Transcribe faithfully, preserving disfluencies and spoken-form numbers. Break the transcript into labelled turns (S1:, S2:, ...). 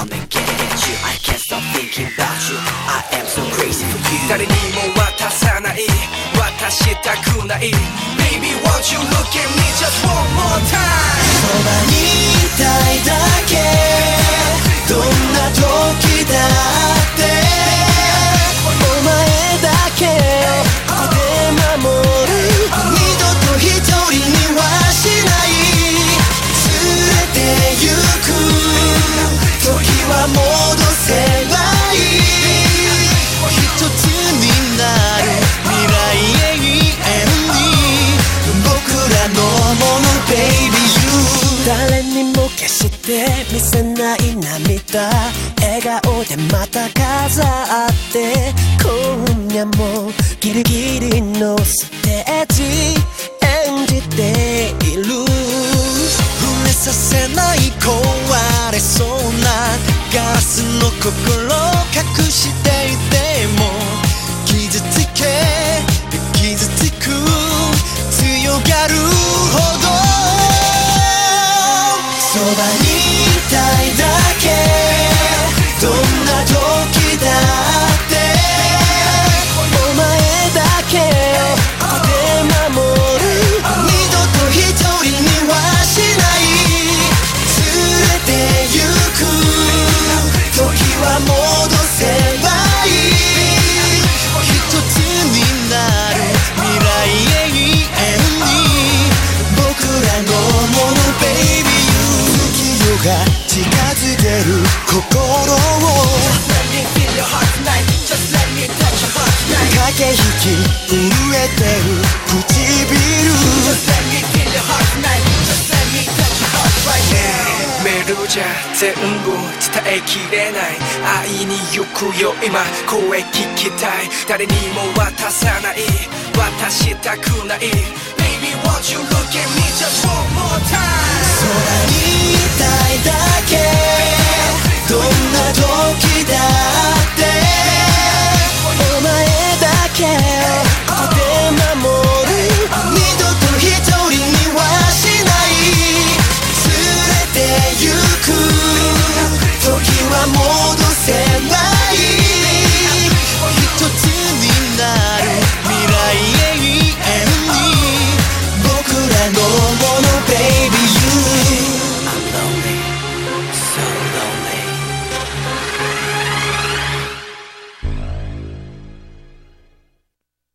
S1: wanna get at you I can't stop thinking about you I am so crazy for you 誰にも渡さない渡したくない Baby won't you look at me just one more time
S2: そばにいたいだけどんな時だってお前だけをここで守る二度と一人にはしない連れて行く時は戻せばいい一つになる未来永遠に僕らのもの Baby You 誰にも決して見せない涙笑顔でまた飾って今夜もギリギリのステージ演じている触れさせない壊れそうなガラスの心隠していても傷つけ傷つく強がるほどそばにいたいだけどんな時だってお前だけをここで守る二度と一人にはしない連れて行く時は戻せばいい一つになる未来永遠に僕らのもの Baby You 月夜が近づける心を駆け引き震えてる唇
S1: メールじゃ全部伝えきれない会いに行くよ今声聞きたい誰にも渡さない渡したくない